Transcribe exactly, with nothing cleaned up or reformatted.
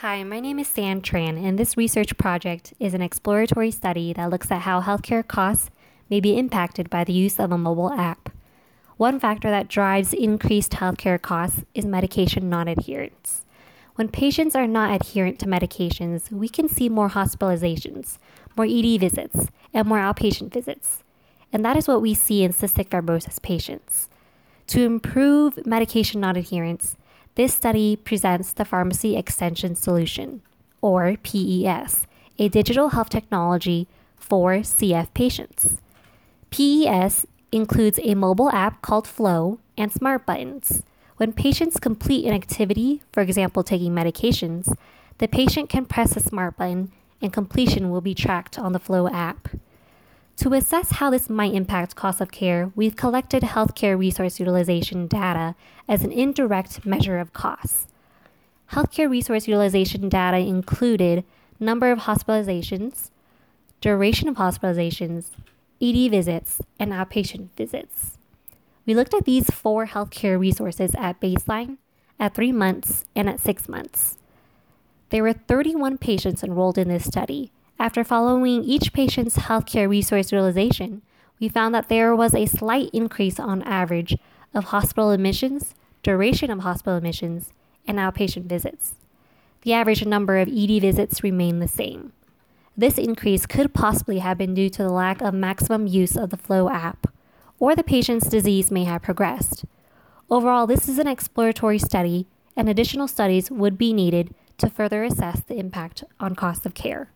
Hi, my name is San Tran, and this research project is an exploratory study that looks at how healthcare costs may be impacted by the use of a mobile app. One factor that drives increased healthcare costs is medication non-adherence. When patients are not adherent to medications, we can see more hospitalizations, more E D visits, and more outpatient visits. And that is what we see in cystic fibrosis patients. To improve medication non-adherence, this study presents the Pharmacy Extension Solution, or P E S, a digital health technology for C F patients. P E S includes a mobile app called Flow and smart buttons. When patients complete an activity, for example, taking medications, the patient can press a smart button and completion will be tracked on the Flow app. To assess how this might impact cost of care, we've collected healthcare resource utilization data as an indirect measure of costs. Healthcare resource utilization data included number of hospitalizations, duration of hospitalizations, E D visits, and outpatient visits. We looked at these four healthcare resources at baseline, at three months, and at six months. There were thirty-one patients enrolled in this study. After following each patient's healthcare resource utilization, we found that there was a slight increase on average of hospital admissions, duration of hospital admissions, and outpatient visits. The average number of E D visits remained the same. This increase could possibly have been due to the lack of maximum use of the Flow app, or the patient's disease may have progressed. Overall, this is an exploratory study, and additional studies would be needed to further assess the impact on cost of care.